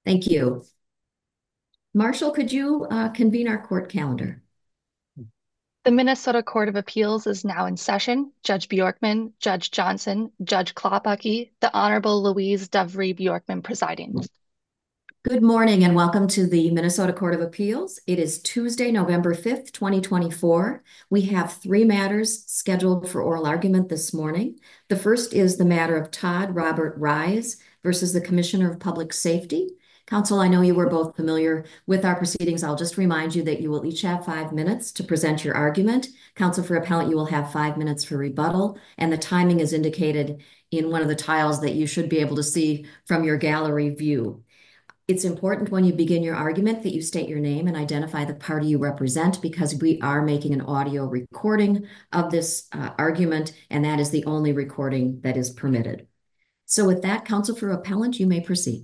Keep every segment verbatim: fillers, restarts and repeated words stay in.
Thank you. Marshall, could you uh, convene our court calendar? The Minnesota Court of Appeals is now in session. Judge Bjorkman, Judge Johnson, Judge Klopacki, the Honorable Louise Duvry Bjorkman presiding. Good morning and welcome to the Minnesota Court of Appeals. It is Tuesday, November fifth, twenty twenty-four. We have three matters scheduled for oral argument this morning. The first is the matter of Todd Robert Rise versus the Commissioner of Public Safety. Counsel, I know you were both familiar with our proceedings. I'll just remind you that you will each have five minutes to present your argument. Counsel for appellant, you will have five minutes for rebuttal, and the timing is indicated in one of the tiles that you should be able to see from your gallery view. It's important when you begin your argument that you state your name and identify the party you represent, because we are making an audio recording of this uh, argument, and that is the only recording that is permitted. So with that, counsel for appellant, you may proceed.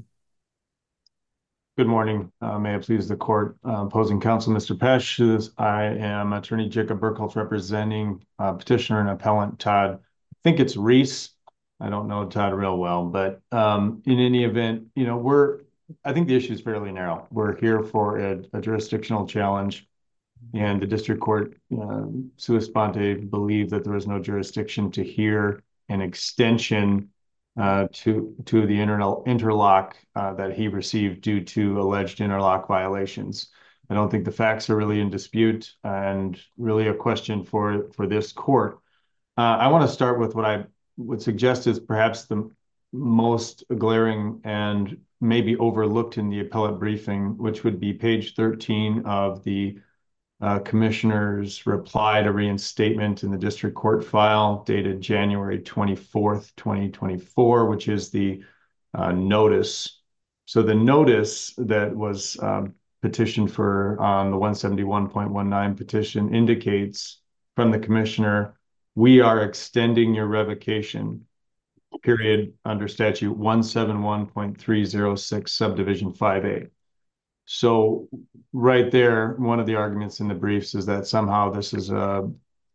Good morning. Uh, may it please the court. Uh, opposing counsel, Mister Pesch. I am attorney Jacob Burkholz representing uh, petitioner and appellant Todd. I think it's Reese. I don't know Todd real well, but um, in any event, you know, we're, I think the issue is fairly narrow. We're here for a, a jurisdictional challenge, and the district court, uh, sua sponte, believed that there was no jurisdiction to hear an extension uh, to to the inter interlock uh, that he received due to alleged interlock violations. I don't think the facts are really in dispute and really a question for for this court. Uh, I want to start with what I would suggest is perhaps the most glaring and maybe overlooked in the appellate briefing, which would be page thirteen of the uh, commissioner's reply to reinstatement in the district court file dated January twenty-fourth, twenty twenty-four, which is the uh, notice. So the notice that was um, petitioned for on the one seventy-one point one nine petition indicates from the commissioner, we are extending your revocation period under statute one seventy-one point three oh six subdivision five A. So right there, one of the arguments in the briefs is that somehow this is a,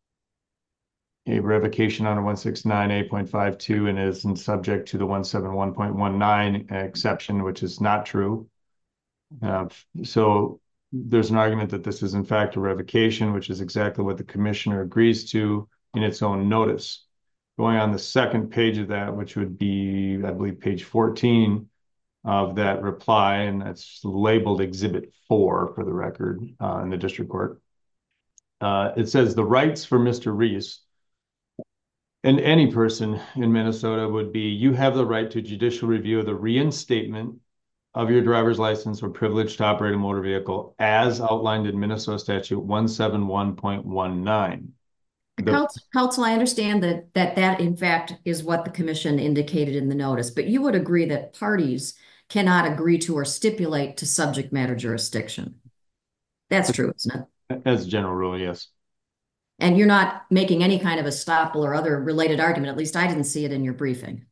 a revocation under one sixty-nine A point five two and isn't subject to the one seventy-one point one nine exception, which is not true. Uh, so there's an argument that this is in fact a revocation, which is exactly what the commissioner agrees to in its own notice. Going on the second page of that, which would be, I believe, page fourteen of that reply, and that's labeled Exhibit four for the record uh, in the district court. Uh, it says the rights for Mister Reese and any person in Minnesota would be, you have the right to judicial review of the reinstatement of your driver's license or privilege to operate a motor vehicle as outlined in Minnesota statute one seventy-one point one nine. The, Counsel, I understand that, that that in fact is what the commission indicated in the notice, but you would agree that parties cannot agree to or stipulate to subject matter jurisdiction. That's true, isn't it? As a general rule, yes. And you're not making any kind of estoppel or other related argument. At least I didn't see it in your briefing.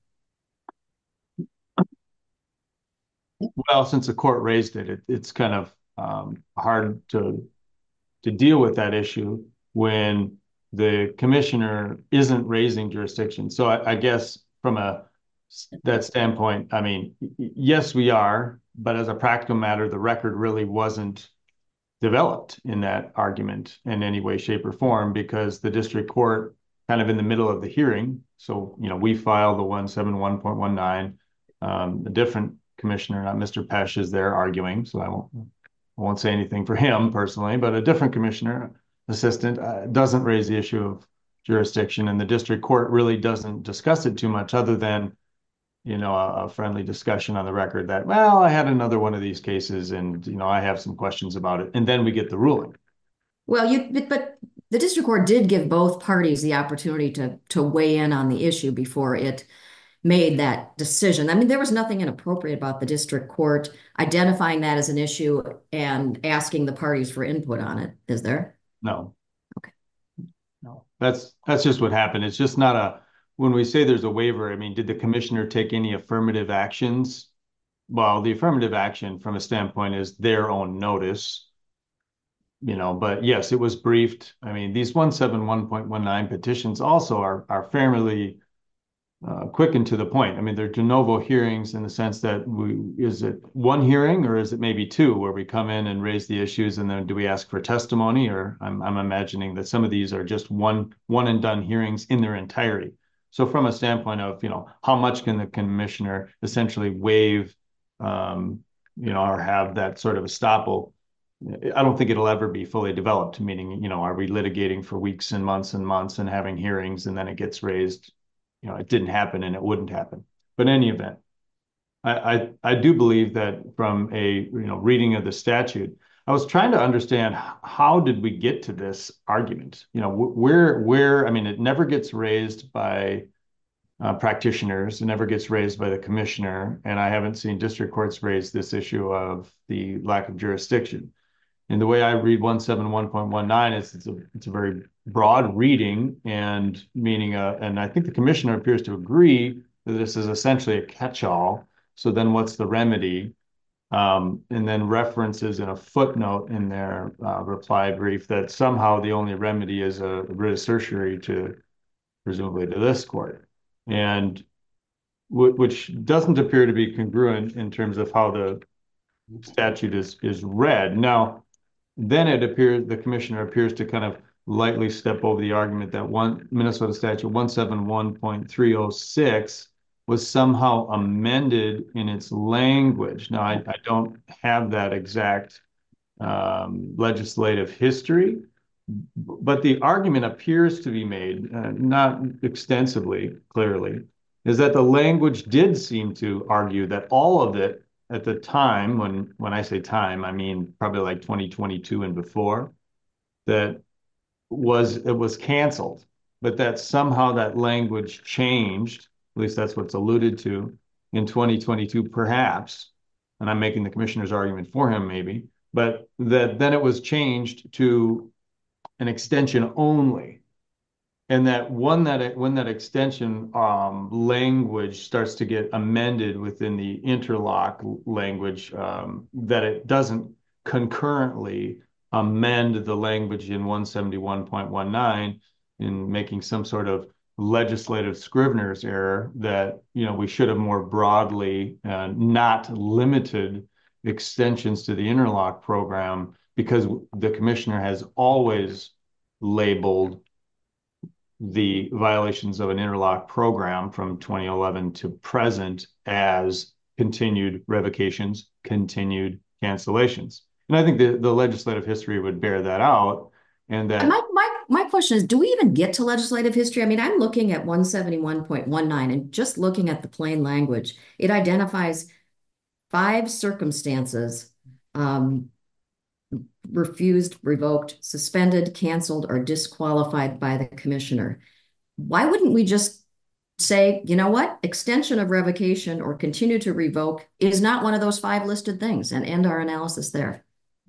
Well, since the court raised it, it it's kind of um, hard to to deal with that issue when the commissioner isn't raising jurisdiction. So I, I guess from a that standpoint, I mean, yes, we are, but as a practical matter, the record really wasn't developed in that argument in any way, shape, or form, because the district court kind of in the middle of the hearing. So, you know, we filed the one seventy-one point one nine, um, a different commissioner, not Mister Pesch, is there arguing. So I won't, I won't say anything for him personally, but a different commissioner, assistant, uh, doesn't raise the issue of jurisdiction, and the district court really doesn't discuss it too much other than, you know, a, a friendly discussion on the record that, well, I had another one of these cases and, you know, I have some questions about it. And then we get the ruling. Well, you, but, but the district court did give both parties the opportunity to, to weigh in on the issue before it made that decision. I mean, there was nothing inappropriate about the district court identifying that as an issue and asking the parties for input on it, is there? No. Okay. No, that's, that's just what happened. It's just not a, when we say there's a waiver, I mean, did the commissioner take any affirmative actions? Well, the affirmative action from a standpoint is their own notice, you know, but yes, it was briefed. I mean, these one seventy-one point one nine petitions also are, are fairly uh, quick and to the point. I mean, they're de novo hearings in the sense that we, is it one hearing or is it maybe two where we come in and raise the issues and then do we ask for testimony? Or I'm, I'm imagining that some of these are just one, one and done hearings in their entirety. So from a standpoint of, you know, how much can the commissioner essentially waive, um, you know, or have that sort of estoppel? I don't think it'll ever be fully developed, meaning, you know, are we litigating for weeks and months and months and having hearings and then it gets raised? You know, it didn't happen and it wouldn't happen. But in any event, I, I, I do believe that from a, you know, reading of the statute, I was trying to understand how did we get to this argument? You know, where, where, I mean, it never gets raised by uh, practitioners. It never gets raised by the commissioner. And I haven't seen district courts raise this issue of the lack of jurisdiction. And the way I read one seventy-one point one nine is it's a, it's a very broad reading and meaning, uh, and I think the commissioner appears to agree that this is essentially a catch-all. So then what's the remedy? Um, and then references in a footnote in their uh, reply brief that somehow the only remedy is a writ of certiorari to presumably to this court. And which doesn't appear to be congruent in terms of how the statute is, is read. Now, then it appears the commissioner appears to kind of lightly step over the argument that one Minnesota statute one seventy-one point three oh six was somehow amended in its language. Now, I, I don't have that exact um, legislative history, but the argument appears to be made, uh, not extensively, clearly, is that the language did seem to argue that all of it at the time, when when I say time, I mean probably like twenty twenty-two and before, that was it was canceled, but that somehow that language changed. At least that's what's alluded to in twenty twenty-two, perhaps. And I'm making the commissioner's argument for him, maybe, but that then it was changed to an extension only. And that one that when that extension um, language starts to get amended within the interlock language, um, that it doesn't concurrently amend the language in one seventy-one point one nine in making some sort of legislative Scrivener's error that, you know, we should have more broadly uh, not limited extensions to the interlock program because the commissioner has always labeled the violations of an interlock program from twenty eleven to present as continued revocations, continued cancellations. And I think the, the legislative history would bear that out. And that my, my, my question is, do we even get to legislative history? I mean, I'm looking at one seventy-one point one nine and just looking at the plain language, it identifies five circumstances, um, refused, revoked, suspended, canceled, or disqualified by the commissioner. Why wouldn't we just say, you know what, extension of revocation or continue to revoke is not one of those five listed things and end our analysis there?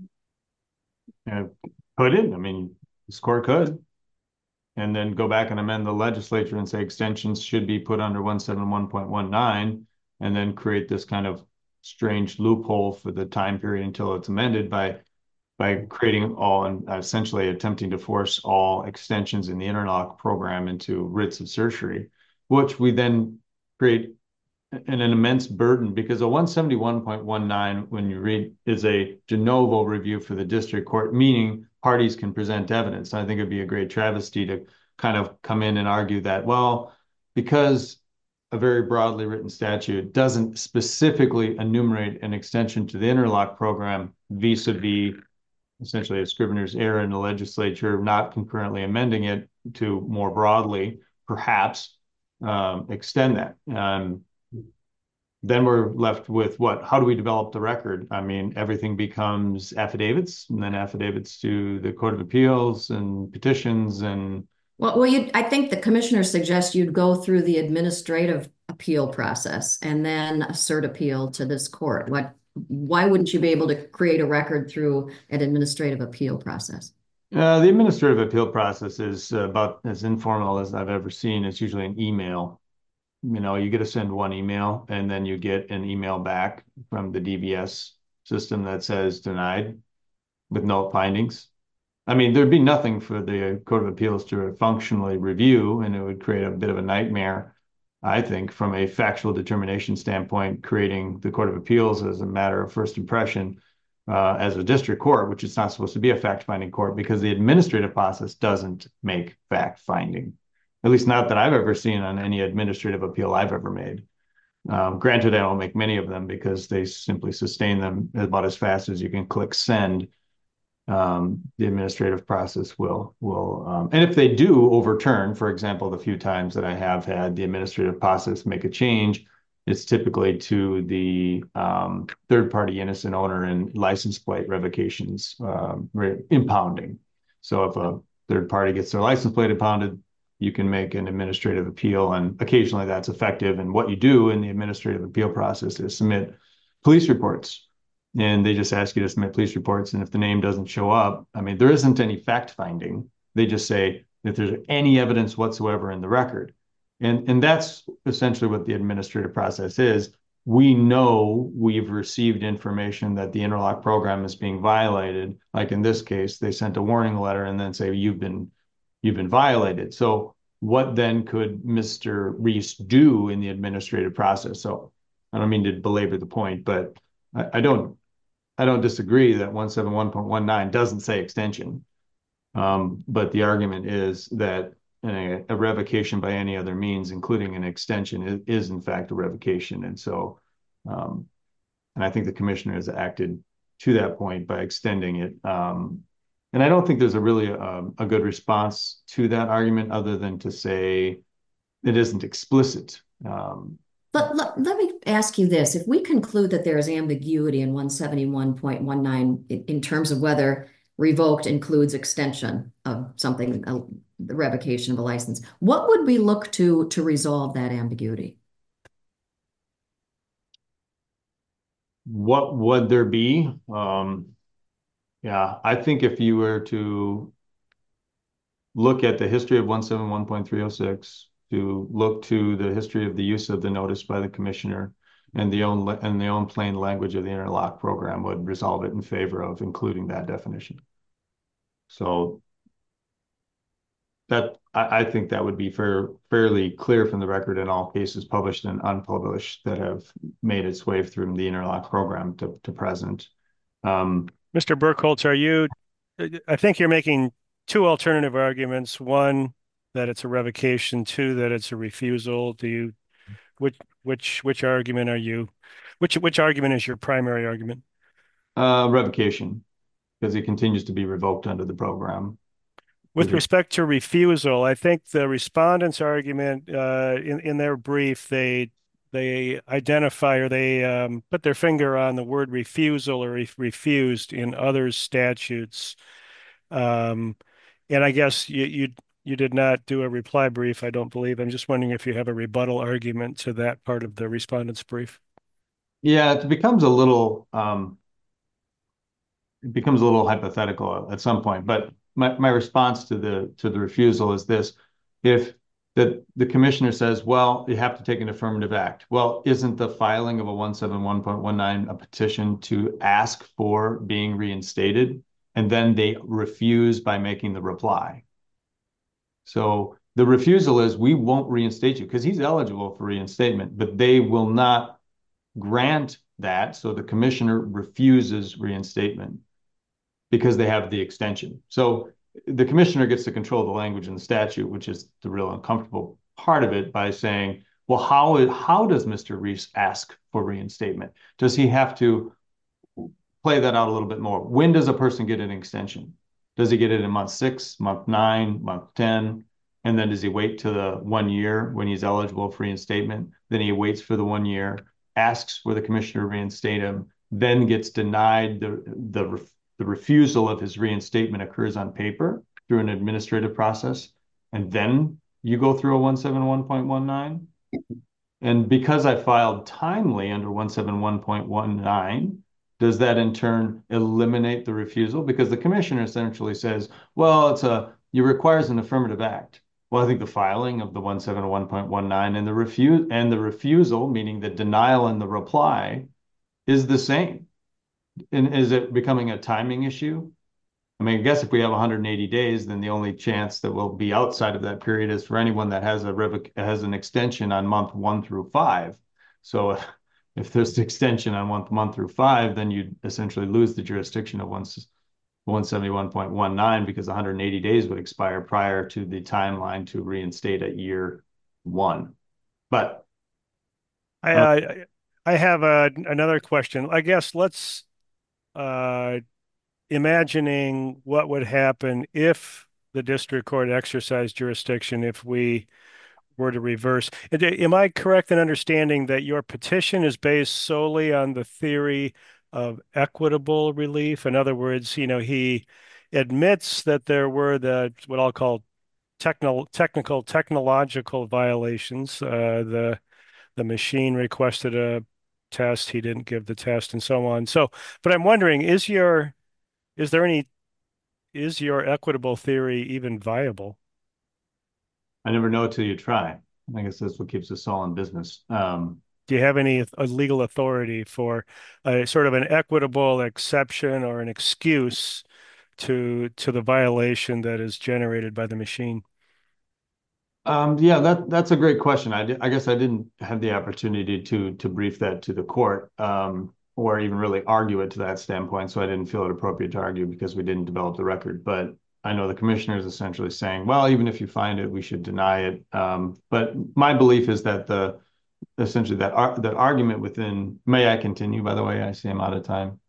Yeah, could it? I mean, this court could. And then go back and amend the legislature and say extensions should be put under one seventy-one point one nine and then create this kind of strange loophole for the time period until it's amended by by creating all and essentially attempting to force all extensions in the interlock program into writs of certiorari, which we then create an, an immense burden because a one seventy-one point one nine, when you read, is a de novo review for the district court, meaning parties can present evidence. And I think it'd be a great travesty to kind of come in and argue that, well, because a very broadly written statute doesn't specifically enumerate an extension to the interlock program vis-a-vis essentially a Scrivener's error in the legislature, not concurrently amending it to more broadly, perhaps um, extend that. Um, then we're left with what? How do we develop the record? I mean, everything becomes affidavits and then affidavits to the Court of Appeals and petitions and. Well, well, you, I think the commissioner suggests you'd go through the administrative appeal process and then a cert appeal to this court. What? Why wouldn't you be able to create a record through an administrative appeal process? Uh, the administrative appeal process is about as informal as I've ever seen. It's usually an email. You know, you get to send one email and then you get an email back from the D B S system that says denied with no findings. I mean, there'd be nothing for the Court of Appeals to functionally review, and it would create a bit of a nightmare I think, from a factual determination standpoint, creating the Court of Appeals as a matter of first impression uh, as a district court, which is not supposed to be a fact-finding court because the administrative process doesn't make fact-finding, at least not that I've ever seen on any administrative appeal I've ever made. Um, granted, I don't make many of them because they simply sustain them about as fast as you can click send. Um, the administrative process will, will um, and if they do overturn, for example, the few times that I have had the administrative process make a change, it's typically to the um, third-party innocent owner and license plate revocations, um, impounding. So if a third party gets their license plate impounded, you can make an administrative appeal, and occasionally that's effective. And what you do in the administrative appeal process is submit police reports. And they just ask you to submit police reports. And if the name doesn't show up, I mean, there isn't any fact finding. They just say if there's any evidence whatsoever in the record. And, and that's essentially what the administrative process is. We know we've received information that the interlock program is being violated. Like in this case, they sent a warning letter and then say, you've been, you've been violated. So what then could Mister Reese do in the administrative process? So I don't mean to belabor the point, but I, I don't I don't disagree that one seventy-one point one nine doesn't say extension. Um, but the argument is that a, a revocation by any other means, including an extension, is, is in fact a revocation. And so, um, and I think the commissioner has acted to that point by extending it. Um, and I don't think there's a really a, a good response to that argument other than to say it isn't explicit. Um, But let, let me ask you this. If we conclude that there is ambiguity in one seventy-one point one nine in, in terms of whether revoked includes extension of something, uh, the revocation of a license, what would we look to to resolve that ambiguity? What would there be? Um, yeah, I think if you were to look at the history of one seventy-one point three oh six, to look to the history of the use of the notice by the commissioner and the own and the own plain language of the interlock program would resolve it in favor of including that definition. So that I, I think that would be fair, fairly clear from the record in all cases published and unpublished that have made its way through the interlock program to, to present. Um, Mister Burkholz, are you, I think you're making two alternative arguments. One, that it's a revocation. Two, that it's a refusal. Do you, which, which, which argument are you, which, which argument is your primary argument? uh, revocation, because it continues to be revoked under the program. With respect to refusal, I think the respondents' argument uh, in in their brief, they they identify or they um, put their finger on the word refusal or re refused in other statutes, um, and I guess you you you did not do a reply brief, I don't believe. I'm just wondering if you have a rebuttal argument to that part of the respondents' brief. Yeah, it becomes a little um, it becomes a little hypothetical at some point, but my, my response to the to the refusal is this: if the the commissioner says, well, you have to take an affirmative act, well, isn't the filing of a one seventy-one point one nine a petition to ask for being reinstated, and then they refuse by making the reply? So the refusal is, we won't reinstate you, because he's eligible for reinstatement, but they will not grant that, so the commissioner refuses reinstatement because they have the extension. So the commissioner gets to control the language in the statute, which is the real uncomfortable part of it, by saying, well, how, how does Mister Reese ask for reinstatement? Does he have to play that out a little bit more? When does a person get an extension? Does he get it in month six, month nine, month ten? And then does he wait to the one year when he's eligible for reinstatement? Then he waits for the one year, asks for the commissioner to reinstate him, then gets denied. The, the, the refusal of his reinstatement occurs on paper through an administrative process. And then you go through a one seventy-one point one nine. And because I filed timely under one seventy-one point one nine, does that in turn eliminate the refusal? Because the commissioner essentially says, well, it's a, it requires an affirmative act. Well, I think the filing of the one seventy-one point one nine and the refuse and the refusal, meaning the denial and the reply, is the same. And is it becoming a timing issue? I mean, I guess if we have one hundred eighty days, then the only chance that we'll be outside of that period is for anyone that has a revoc has an extension on month one through five. So if, if there's the extension on month one through five, then you essentially lose the jurisdiction of one seventy-one point one nine because one hundred eighty days would expire prior to the timeline to reinstate at year one. But I uh, uh, I have a, another question. I guess let's uh, imagining what would happen if the district court exercised jurisdiction if we were to reverse. Am I correct in understanding that your petition is based solely on the theory of equitable relief? In other words, you know, he admits that there were the what I'll call technical, technical, technological violations. Uh, the the machine requested a test, he didn't give the test, and so on. So, but I'm wondering, is your is there any is your equitable theory even viable? I never know till you try. I guess that's what keeps us all in business. Um, Do you have any uh, legal authority for a sort of an equitable exception or an excuse to to the violation that is generated by the machine? Um, yeah, that that's a great question. I, I guess I didn't have the opportunity to to brief that to the court, um, or even really argue it to that standpoint. So I didn't feel it appropriate to argue because we didn't develop the record. But I know the commissioner is essentially saying, well, even if you find it, we should deny it. Um, but my belief is that the essentially that ar that argument within. May I continue? By the way, I see I'm out of time.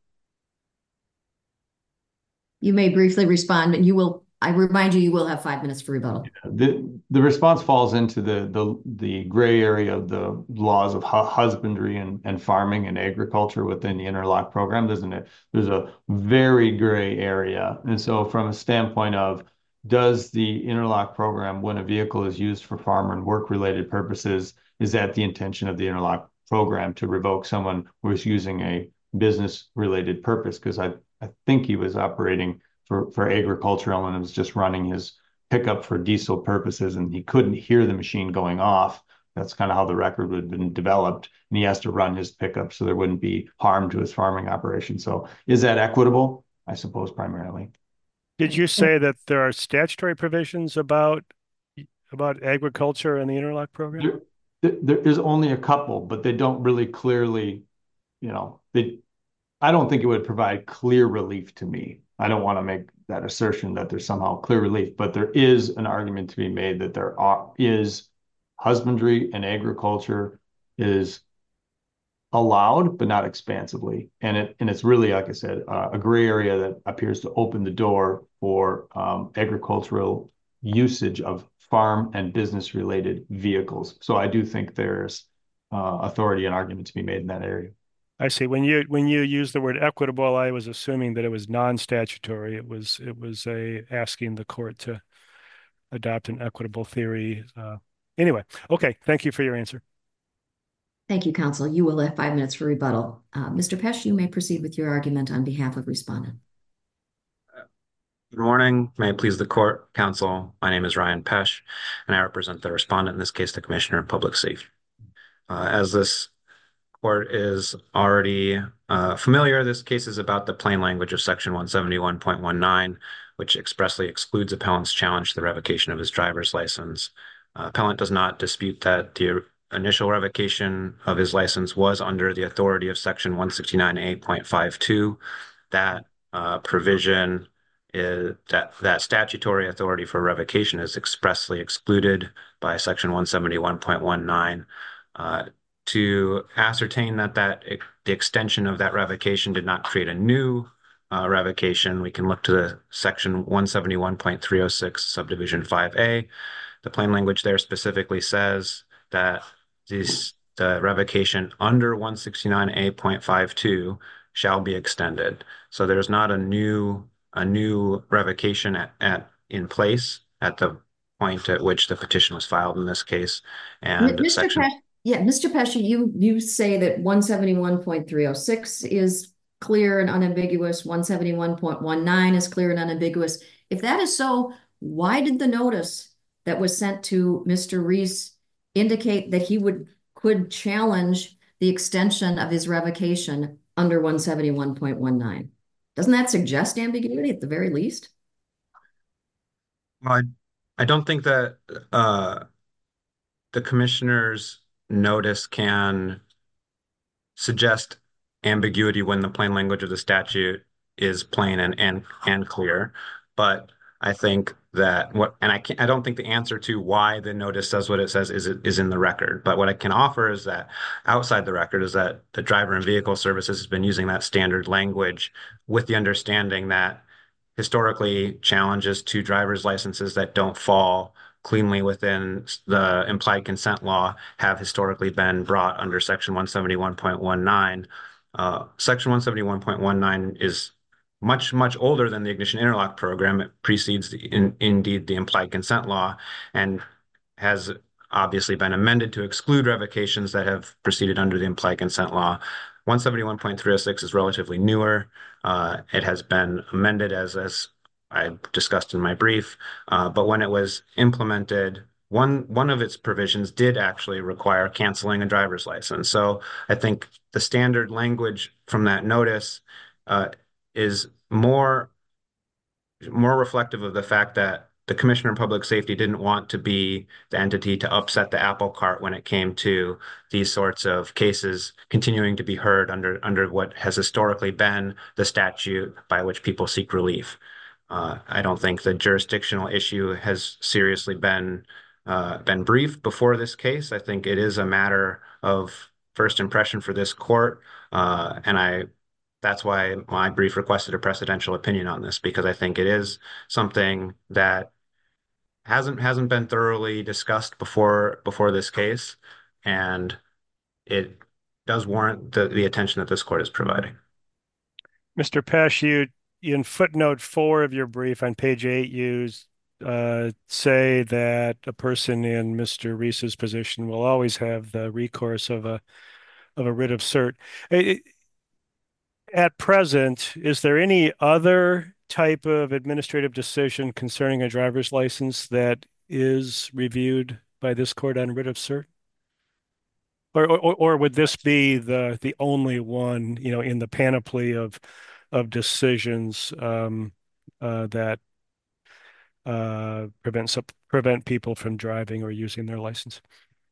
You may briefly respond, but you will, I remind you, you will have five minutes for rebuttal. The the response falls into the the the gray area of the laws of hu husbandry and, and farming and agriculture within the interlock program, doesn't it? There's a very gray area. And so from a standpoint of, does the interlock program, when a vehicle is used for farm and work related purposes, is that the intention of the interlock program to revoke someone who is using a business related purpose? Because I, I think he was operating for, for agricultural and was just running his pickup for diesel purposes, and he couldn't hear the machine going off. That's kind of how the record would have been developed. And he has to run his pickup so there wouldn't be harm to his farming operation. So is that equitable? I suppose primarily. Did you say that there are statutory provisions about about agriculture and the interlock program? There, there is only a couple, but they don't really clearly, you know, they, I don't think it would provide clear relief to me. I don't want to make that assertion that there's somehow clear relief, but there is an argument to be made that there are, is husbandry and agriculture is allowed, but not expansively. And it and it's really, like I said, uh, a gray area that appears to open the door for um, agricultural usage of farm and business related vehicles. So I do think there's uh, authority and argument to be made in that area. I see. When you when you use the word equitable, I was assuming that it was non-statutory. It was it was a asking the court to adopt an equitable theory. Uh, anyway, okay. Thank you for your answer. Thank you, counsel. You will have five minutes for rebuttal. Uh, Mister Pesh, you may proceed with your argument on behalf of respondent. Good morning. May it please the court, counsel. My name is Ryan Pesh, and I represent the respondent, in this case, the Commissioner of Public Safety. Uh, as this court is already uh, familiar, this case is about the plain language of Section one seventy-one point one nine, which expressly excludes appellant's challenge to the revocation of his driver's license. Uh, appellant does not dispute that the initial revocation of his license was under the authority of Section one sixty-nine A point five two. That uh, provision is that that statutory authority for revocation is expressly excluded by Section one seventy-one point one nine. Uh, to ascertain that that the extension of that revocation did not create a new uh, revocation, we can look to the Section one seventy-one point three oh six subdivision five A. The plain language there specifically says that this the revocation under one sixty-nine A point five two shall be extended. So there's not a new a new revocation at, at in place at the point at which the petition was filed in this case. And Mister section Pesh, yeah, Mister Pesh, you you say that one seventy-one point three oh six is clear and unambiguous, one seventy-one point one nine is clear and unambiguous. If that is so, why did the notice that was sent to Mister Reese indicate that he would could challenge the extension of his revocation under one seventy-one point one nine? Doesn't that suggest ambiguity at the very least? Well, I, I don't think that uh, the commissioner's notice can suggest ambiguity when the plain language of the statute is plain and and and clear. But I think that what, and I can't, I don't think the answer to why the notice says what it says is is in the record. But what I can offer is that outside the record is that the Driver and Vehicle Services has been using that standard language with the understanding that historically challenges to driver's licenses that don't fall cleanly within the implied consent law have historically been brought under Section one seventy-one point one nine. Uh, Section one seventy-one point one nine is much, much older than the ignition interlock program. It precedes the, in, indeed the implied consent law and has obviously been amended to exclude revocations that have proceeded under the implied consent law. one seventy-one point three oh six is relatively newer. Uh, it has been amended as, as I discussed in my brief, uh, but when it was implemented, one one of its provisions did actually require canceling a driver's license. So I think the standard language from that notice uh, is more more reflective of the fact that the Commissioner of Public Safety didn't want to be the entity to upset the apple cart when it came to these sorts of cases continuing to be heard under under what has historically been the statute by which people seek relief. Uh, I don't think the jurisdictional issue has seriously been uh, been briefed before this case. I think it is a matter of first impression for this court, uh, and I that's why my brief requested a precedential opinion on this, because I think it is something that hasn't hasn't been thoroughly discussed before before this case, and it does warrant the, the attention that this court is providing. Mister Pesh, you in footnote four of your brief on page eight, you uh, say that a person in Mister Reese's position will always have the recourse of a of a writ of cert. It, at present, is there any other type of administrative decision concerning a driver's license that is reviewed by this court on writ of cert? Or, or, or would this be the the only one, you know, in the panoply of of decisions um, uh, that uh, prevent prevent people from driving or using their license?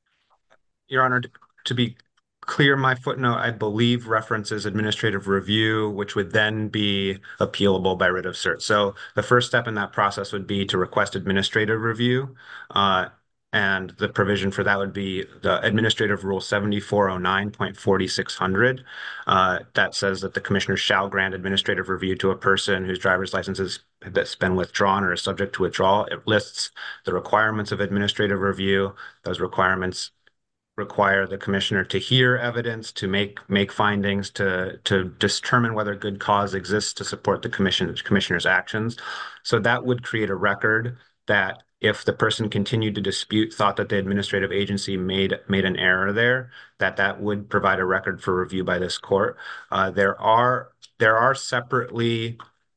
Your Honor, to be clear, my footnote, I believe, references administrative review, which would then be appealable by writ of cert. So the first step in that process would be to request administrative review. Uh, and the provision for that would be the Administrative Rule seventy-four oh nine point forty-six hundred. Uh, that says that the commissioner shall grant administrative review to a person whose driver's license is, that's been withdrawn or is subject to withdrawal. It lists the requirements of administrative review. Those requirements require the commissioner to hear evidence, to make make findings, to to determine whether good cause exists to support the commission commissioner's actions. So that would create a record that if the person continued to dispute, thought that the administrative agency made made an error there, that that would provide a record for review by this court. Uh, there are there are separately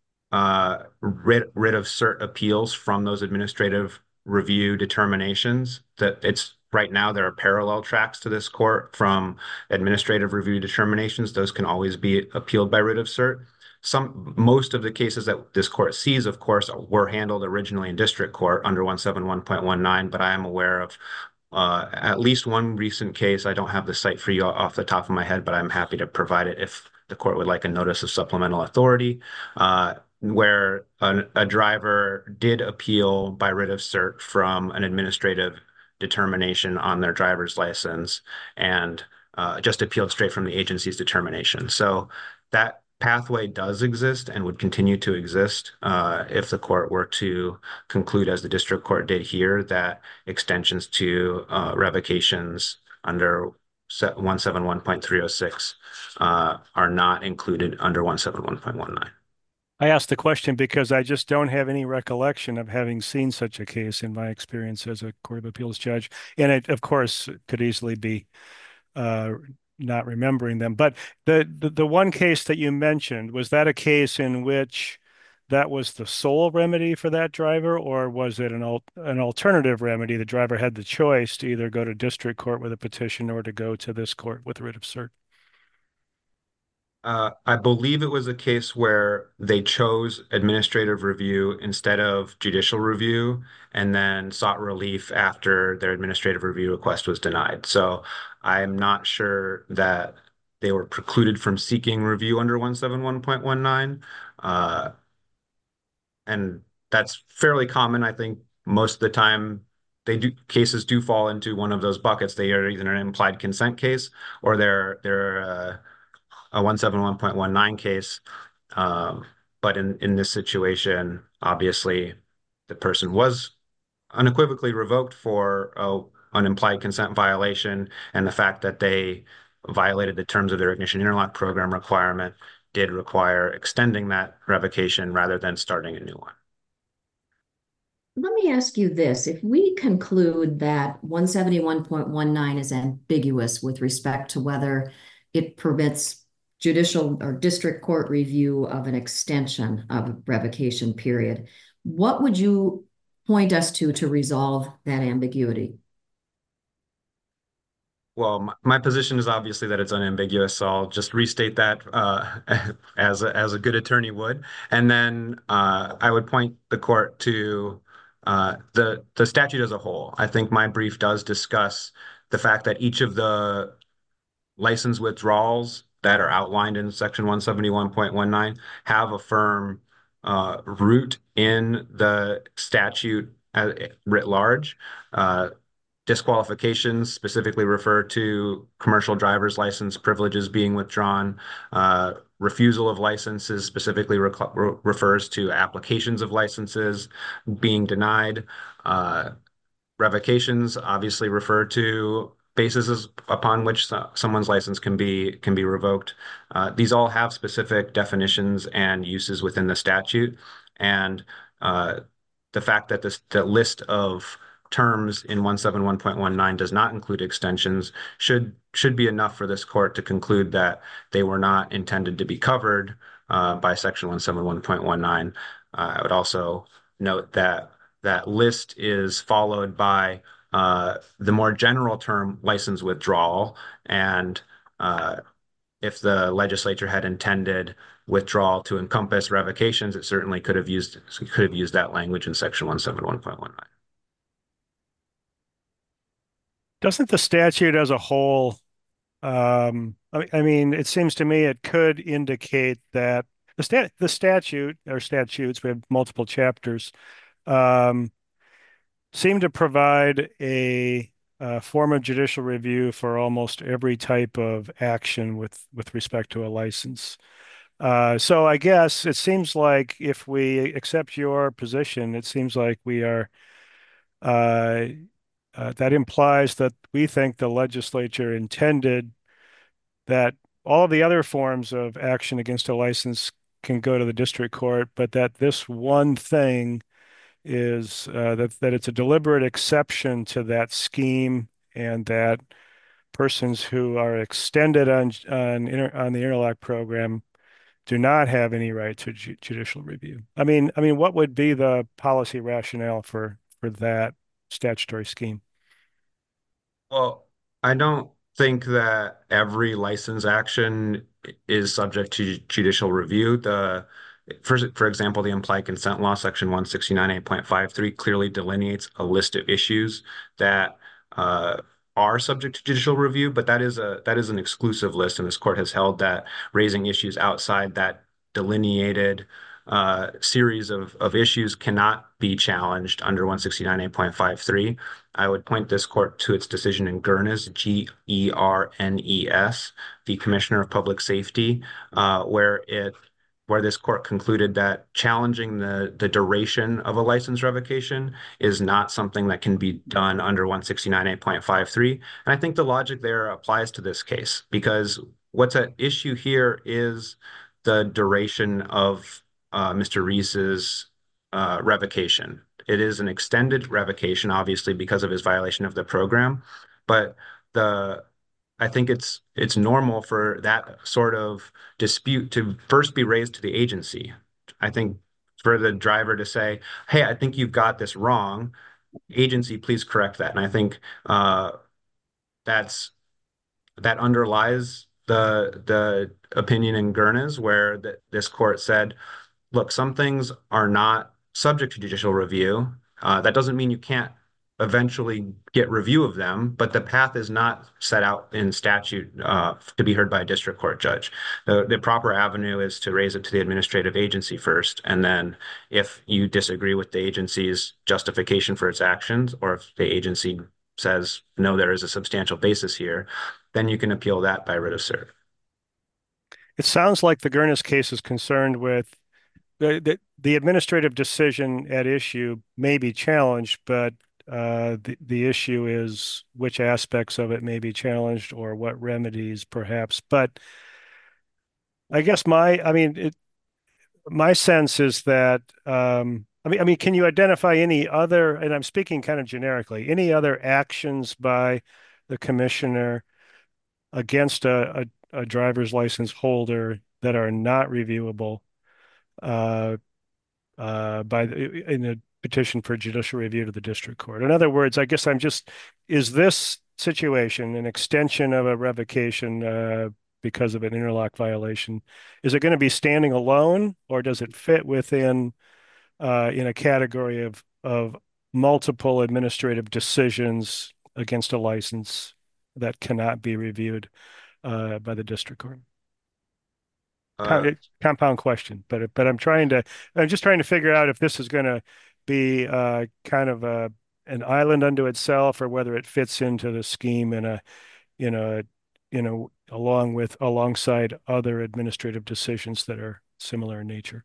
uh, writ, writ of cert appeals from those administrative review determinations. That it's right now there are parallel tracks to this court from administrative review determinations. Those can always be appealed by writ of cert. Some most of the cases that this court sees, of course, were handled originally in district court under one seventy-one point one nine, but I am aware of uh, at least one recent case. I don't have the site for you off the top of my head, but I'm happy to provide it if the court would like a notice of supplemental authority, uh, where a, a driver did appeal by writ of cert from an administrative determination on their driver's license and uh, just appealed straight from the agency's determination. So that pathway does exist and would continue to exist uh, if the court were to conclude, as the district court did here, that extensions to uh, revocations under one seventy-one point three oh six uh, are not included under one seventy-one point one nine. I asked the question because I just don't have any recollection of having seen such a case in my experience as a Court of Appeals judge. And it, of course, could easily be uh, not remembering them. But the, the, the one case that you mentioned, was that a case in which that was the sole remedy for that driver, or was it an, al an alternative remedy? The driver had the choice to either go to district court with a petition or to go to this court with a writ of cert. Uh, I believe it was a case where they chose administrative review instead of judicial review and then sought relief after their administrative review request was denied. So I'm not sure that they were precluded from seeking review under one seventy-one point one nine. Uh, and that's fairly common. I think most of the time they do cases do fall into one of those buckets. They are either an implied consent case or they're they're uh, a one seventy-one point one nine case. Um, but in, in this situation, obviously, the person was unequivocally revoked for uh, an implied consent violation, and the fact that they violated the terms of their ignition interlock program requirement did require extending that revocation rather than starting a new one. Let me ask you this. If we conclude that one seventy-one point one nine is ambiguous with respect to whether it permits judicial or district court review of an extension of a revocation period, what would you point us to to resolve that ambiguity? Well, my, my position is obviously that it's unambiguous, so I'll just restate that uh, as a, as a good attorney would, and then uh, I would point the court to uh, the the statute as a whole. I think my brief does discuss the fact that each of the license withdrawals that are outlined in section one seventy-one point one nine have a firm uh, root in the statute uh, writ large. Uh, Disqualifications specifically refer to commercial driver's license privileges being withdrawn. Uh, refusal of licenses specifically re refers to applications of licenses being denied. Uh, revocations obviously refer to bases upon which so someone's license can be can be revoked. Uh, these all have specific definitions and uses within the statute, and uh, the fact that this the list of terms in one seventy-one point one nine does not include extensions should should be enough for this court to conclude that they were not intended to be covered uh, by section one seventy-one point one nine. Uh, I would also note that that list is followed by uh, the more general term license withdrawal. And uh, if the legislature had intended withdrawal to encompass revocations, it certainly could have used could have used that language in section one seventy-one point one nine. Doesn't the statute as a whole, um, I, I mean, it seems to me it could indicate that the stat the statute or statutes, we have multiple chapters, um, seem to provide a, uh form of judicial review for almost every type of action with with respect to a license. Uh, so I guess it seems like if we accept your position, it seems like we are uh, uh, that implies that we think the legislature intended that all of the other forms of action against a license can go to the district court, but that this one thing is uh, that that it's a deliberate exception to that scheme, and that persons who are extended on on, inter, on the interlock program do not have any right to ju judicial review. I mean, I mean, what would be the policy rationale for for that statutory scheme? Well, I don't think that every license action is subject to judicial review. The for, for example, the implied consent law, section one sixty-nine A point five three, clearly delineates a list of issues that uh, are subject to judicial review, but that is a that is an exclusive list, and this court has held that raising issues outside that delineated uh, series of, of issues cannot be challenged under one sixty-nine A point five three. I would point this court to its decision in Gernes, G E R N E S, the Commissioner of Public Safety, uh, where it where this court concluded that challenging the, the duration of a license revocation is not something that can be done under one sixty-nine A point five three. And I think the logic there applies to this case, because what's at issue here is the duration of uh, Mister Reese's uh, revocation. It is an extended revocation, obviously, because of his violation of the program, but the I think it's it's normal for that sort of dispute to first be raised to the agency. I think for the driver to say, "Hey, I think you've got this wrong. Agency, please correct that." And I think uh, that's that underlies the the opinion in Gurnas where the, this court said, look, some things are not subject to judicial review. Uh, that doesn't mean you can't eventually get review of them, but the path is not set out in statute uh, to be heard by a district court judge. The, the proper avenue is to raise it to the administrative agency first, and then if you disagree with the agency's justification for its actions, or if the agency says, no, there is a substantial basis here, then you can appeal that by writ of cert. It sounds like the Gurnas case is concerned with the, the, the administrative decision at issue may be challenged, but uh, the, the issue is which aspects of it may be challenged or what remedies perhaps. But I guess my, I mean, it, my sense is that, um, I mean, I mean, can you identify any other, and I'm speaking kind of generically, any other actions by the commissioner against a, a, a driver's license holder that are not reviewable uh, uh, by the, in a petition for judicial review to the district court? In other words, I guess I'm just, is this situation an extension of a revocation uh, because of an interlock violation? Is it going to be standing alone, or does it fit within uh, in a category of of multiple administrative decisions against a license that cannot be reviewed uh, by the district court? Uh, Compound question, but but I'm trying to I'm just trying to figure out if this is going to be uh, kind of a an island unto itself, or whether it fits into the scheme in a in a you know along with alongside other administrative decisions that are similar in nature.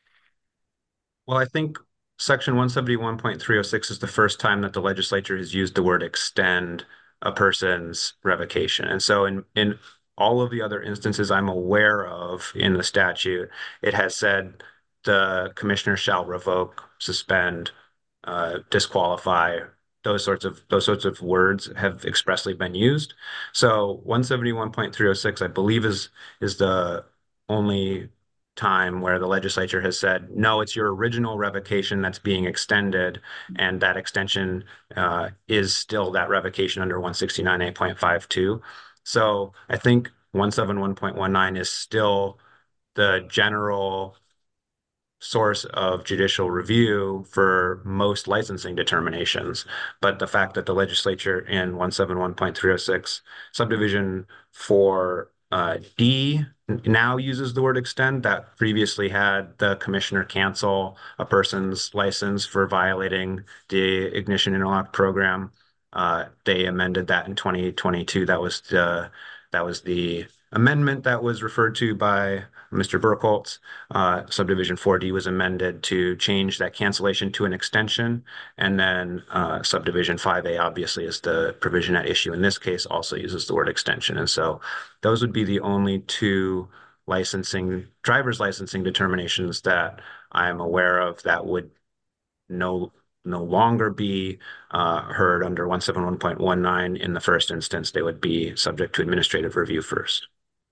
Well, I think Section one seventy-one point three oh six is the first time that the legislature has used the word extend a person's revocation. And so in, in all of the other instances I'm aware of in the statute, it has said the commissioner shall revoke, suspend, uh, disqualify. Those sorts of those sorts of words have expressly been used. So one seventy-one point three oh six, I believe, is is the only time where the legislature has said, no, it's your original revocation that's being extended, and that extension uh, is still that revocation under one sixty-nine A point five two. So I think one seventy-one point nineteen is still the general source of judicial review for most licensing determinations. But the fact that the legislature in one seventy-one point three oh six subdivision four uh, D now uses the word extend, that previously had the commissioner cancel a person's license for violating the ignition interlock program. Uh, they amended that in twenty twenty-two. That was the that was the amendment that was referred to by Mister Burkholz. Uh, subdivision four D was amended to change that cancellation to an extension. And then uh, subdivision five A obviously is the provision at issue in this case, also uses the word extension. And so those would be the only two licensing, driver's licensing determinations that I'm aware of that would no no longer be uh, heard under one seventy-one point nineteen in the first instance. They would be subject to administrative review first.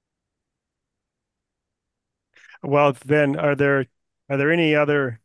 Well, then, are there are there any other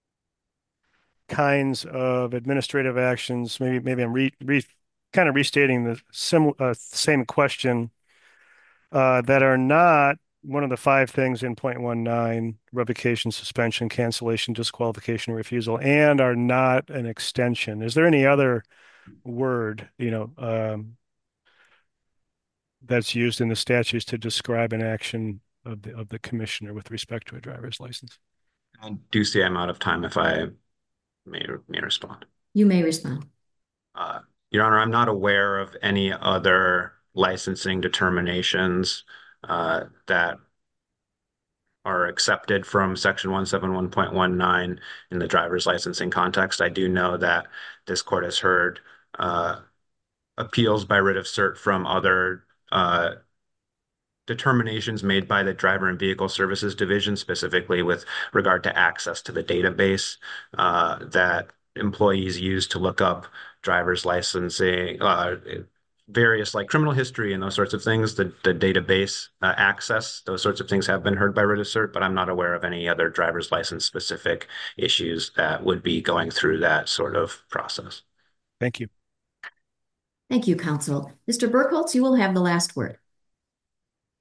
kinds of administrative actions? Maybe maybe I'm re, re kind of restating the sim, uh, same question uh, that are not one of the five things in point one nine, revocation, suspension, cancellation, disqualification, refusal, and are not an extension. Is there any other word, you know, um, that's used in the statutes to describe an action of the of the commissioner with respect to a driver's license? I do see I'm out of time if I may, may respond. You may respond. Uh, Your Honor, I'm not aware of any other licensing determinations uh, that are accepted from Section one seventy-one point nineteen in the driver's licensing context. I do know that this court has heard uh, appeals by writ of cert from other uh, determinations made by the Driver and Vehicle Services Division, specifically with regard to access to the database uh, that employees use to look up driver's licensing, uh, various like criminal history and those sorts of things, the, the database uh, access, those sorts of things have been heard by writ of cert, but I'm not aware of any other driver's license specific issues that would be going through that sort of process. Thank you. Thank you, counsel. Mister Burkholz, you will have the last word.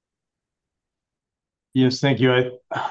Yes, thank you. I,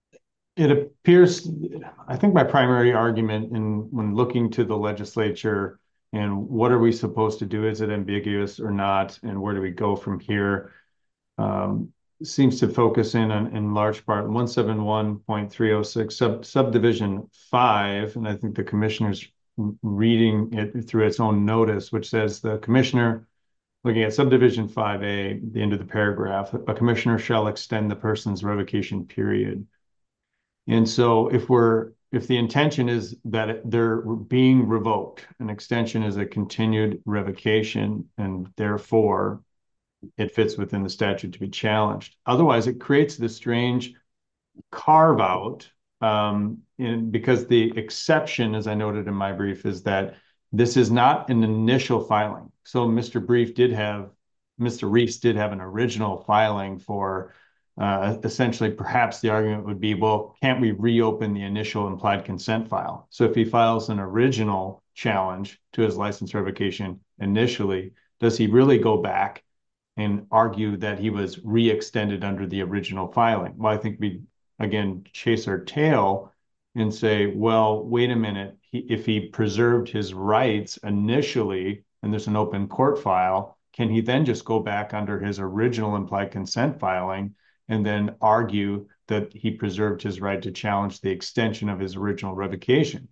it appears, I think my primary argument in when looking to the legislature and what are we supposed to do? Is it ambiguous or not? And where do we go from here? Um, seems to focus in on in large part one seventy-one point three oh six sub subdivision five, and I think the commissioner's reading it through its own notice, which says the commissioner, looking at subdivision five A, the end of the paragraph, a commissioner shall extend the person's revocation period. And so if we're if the intention is that they're being revoked, an extension is a continued revocation, and therefore it fits within the statute to be challenged. Otherwise, it creates this strange carve out, um, in, because the exception, as I noted in my brief, is that this is not an initial filing. So Mister Brief did have, Mister Reese did have an original filing for uh, essentially perhaps the argument would be, well, can't we reopen the initial implied consent file? So if he files an original challenge to his license revocation initially, does he really go back and argue that he was re-extended under the original filing? Well, I think we, again, chase our tail and say, well, wait a minute. He, if he preserved his rights initially, and there's an open court file, can he then just go back under his original implied consent filing and then argue that he preserved his right to challenge the extension of his original revocation?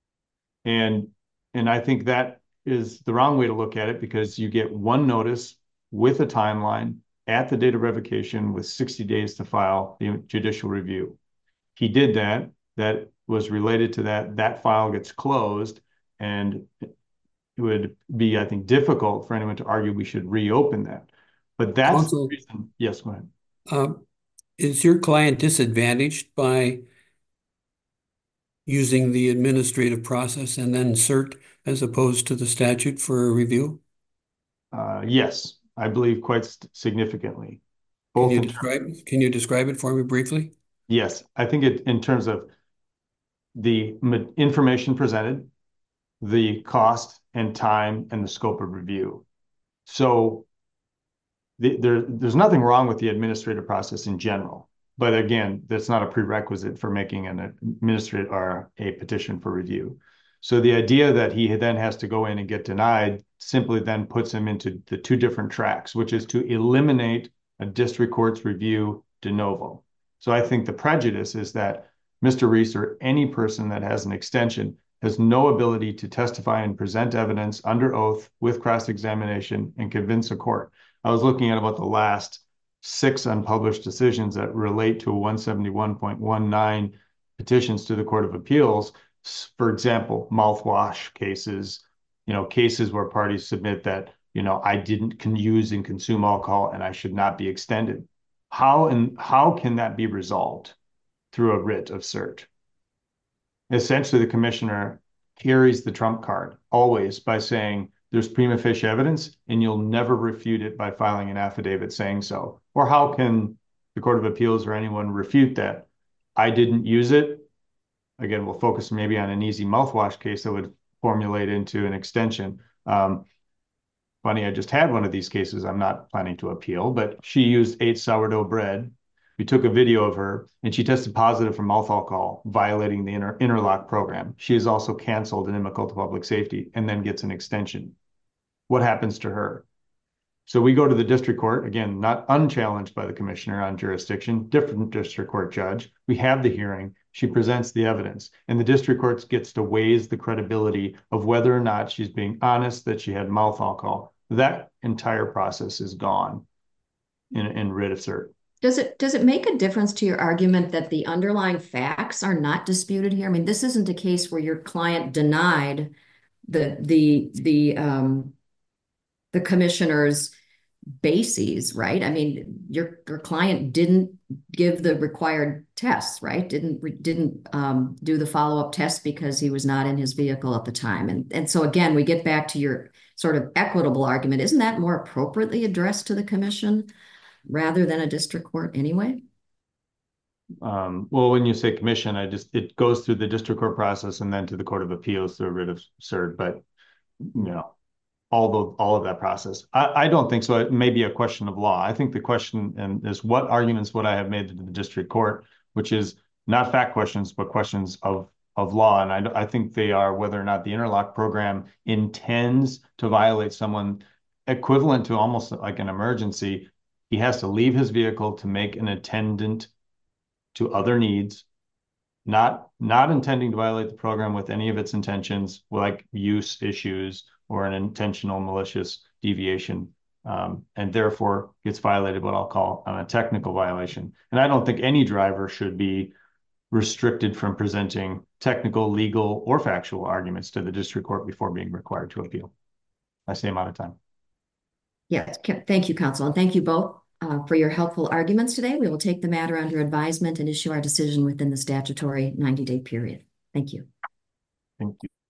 And, and I think that is the wrong way to look at it, because you get one notice with a timeline at the date of revocation with sixty days to file the judicial review. He did that. That was related to that. That file gets closed, and it would be, I think, difficult for anyone to argue we should reopen that. But that's Counsel, the reason. Yes, go ahead. Uh, is your client disadvantaged by using the administrative process and then cert as opposed to the statute for a review? Uh, yes, I believe quite significantly. Can you describe, can you describe it for me briefly? Yes, I think it in terms of the information presented, the cost and time, and the scope of review. So the, there, there's nothing wrong with the administrative process in general. But again, that's not a prerequisite for making an administrative or a petition for review. So the idea that he then has to go in and get denied simply then puts him into the two different tracks, which is to eliminate a district court's review de novo. So I think the prejudice is that Mister Reese or any person that has an extension has no ability to testify and present evidence under oath with cross-examination and convince a court. I was looking at about the last six unpublished decisions that relate to one seventy-one point one nine petitions to the Court of Appeals. For example, mouthwash cases, you know, cases where parties submit that, you know, I didn't can use and consume alcohol and I should not be extended. How and how can that be resolved? Through a writ of cert. Essentially, the commissioner carries the trump card always by saying there's prima facie evidence and you'll never refute it by filing an affidavit saying so. Or how can the Court of Appeals or anyone refute that? I didn't use it. Again, we'll focus maybe on an easy mouthwash case that would formulate into an extension. Um, funny, I just had one of these cases I'm not planning to appeal, but she used ate sourdough bread. We took a video of her, and she tested positive for mouth alcohol, violating the inter interlock program. She is also canceled and inimical to public safety, and then gets an extension. What happens to her? So we go to the district court, again, not unchallenged by the commissioner on jurisdiction, different district court judge. We have the hearing. She presents the evidence, and the district court gets to weigh the credibility of whether or not she's being honest that she had mouth alcohol. That entire process is gone in, in writ of cert. Does it does it make a difference to your argument that the underlying facts are not disputed here? I mean, this isn't a case where your client denied the the the um, the commissioner's bases, right? I mean, your your client didn't give the required tests, right? Didn't didn't um, do the follow-up test because he was not in his vehicle at the time. And and so again, we get back to your sort of equitable argument. Isn't that more appropriately addressed to the commission rather than a district court anyway? Um, well, when you say commission, I just, it goes through the district court process and then to the Court of Appeals through a writ of cert. But, you know, all the all of that process. I, I don't think so. It may be a question of law. I think the question and is what arguments would I have made to the district court, which is not fact questions, but questions of of law. And I, I think they are whether or not the interlock program intends to violate someone equivalent to almost like an emergency. He has to leave his vehicle to make an attendant to other needs, not not intending to violate the program with any of its intentions, like use issues or an intentional malicious deviation, um, and therefore gets violated what I'll call on a technical violation. And I don't think any driver should be restricted from presenting technical, legal, or factual arguments to the district court before being required to appeal. I say I'm out of time. Yes, thank you, counsel, and thank you both uh, for your helpful arguments today. We will take the matter under advisement and issue our decision within the statutory ninety-day period. Thank you. Thank you.